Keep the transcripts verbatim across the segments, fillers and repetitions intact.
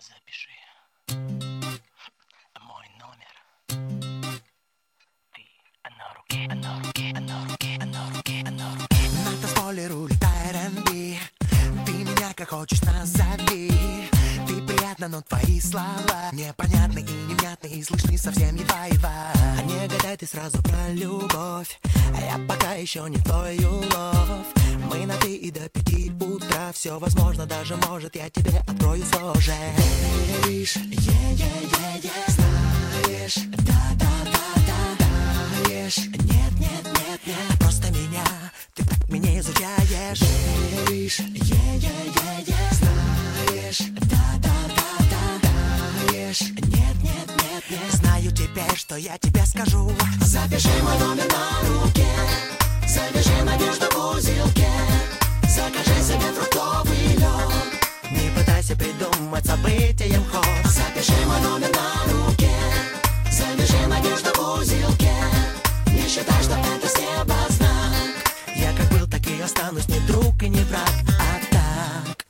Запиши мой номер. Ты на руке, на руке, на руке, на руке, на руке. На танцполе рулит ар энд би. Ты меня как хочешь назови. Ты приятна, но твои слова непонятны и невнятны, и слышны совсем едва-едва. А не гадай ты сразу про любовь, а я пока еще не твой улов. Мы на ты и до пяти утра. Все возможно, даже может я тебе открою тоже. Веришь, е-е-е-е, знаешь, да-да-да-да, даешь. Нет, нет, нет, нет, просто меня, ты так меня изучаешь. Веришь, е-е-е-е, знаешь, да-да-да-да, даешь. Нет, нет, нет, нет, знаю теперь, что я тебе скажу. Запиши мой номер на руке, завяжи надежду в узелке, закажи себе фруктовый лед. Не пытайся придумать событием ход. Запиши мой номер на руке, завяжи надежду в узелке. Не считай, что это с неба знак. Я как был, так и останусь, не друг и не враг, а так.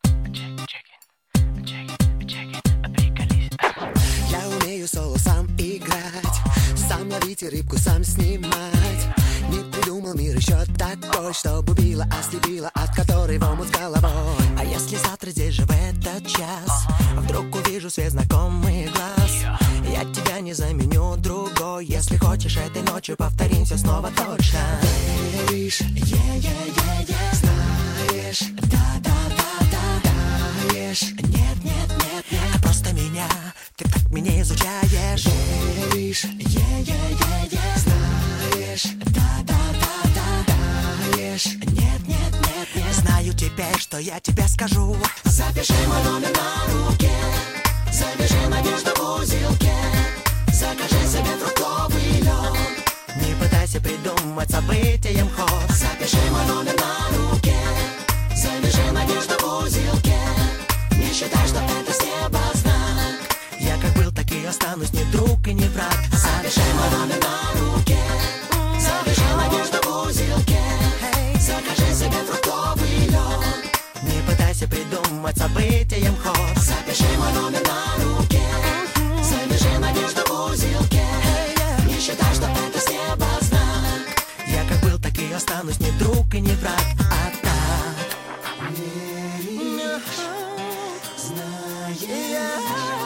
Я умею соло сам играть, сам ловить и рыбку сам снимать. Не придумал мир еще такой, чтобы убила, ослепила, от которой в омут с головой. А если завтра здесь же в этот час вдруг увижу свет знакомый глаз, я тебя не заменю другой. Если хочешь, этой ночью повторим все снова точно. Веришь, е-е-е-е, знаешь, да-да-да-да, даешь. Нет, нет, нет, нет, просто меня, ты так меня изучаешь. Веришь, е-е-е-е, знаешь, да-да-да-да, даешь. Нет, нет, нет, нет, знаю теперь, что я тебе скажу. Запиши мой номер на руке, завяжи надежду в узелке, закажи себе фруктовый лед. Не пытайся придумать событием ход. Запиши мой номер на руке, завяжи надежду в узелке. Не считай, что это с неба знак. Я как был, так и останусь, не друг и не враг. Запиши мой номер на руке, завяжи надежду в узелке, закажи себе фруктовый лед. Не пытайся придумать событием ход. Запиши мой номер на руке, завяжи надежду в узелке. Не считай, что это с неба знак. Я как был, так и останусь, не друг и не враг, а так. Веришь, знаешь,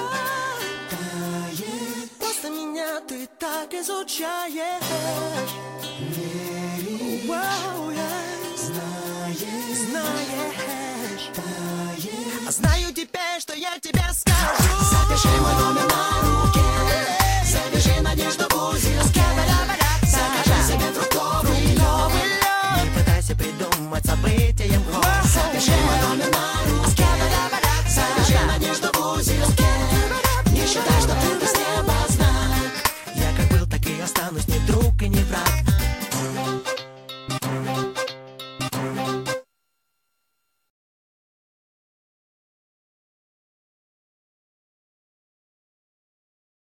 тает, просто меня ты так изучаешь. Веришь, знаешь, знаешь, тает. А знаю теперь, что я тебе скажу. Запиши мой номер на руке, завяжи надежду в узелке, закажи себе фруктовый лед. Не пытайся придумать событием ход. Запиши мой номер на руке, завяжи надежду в узелке.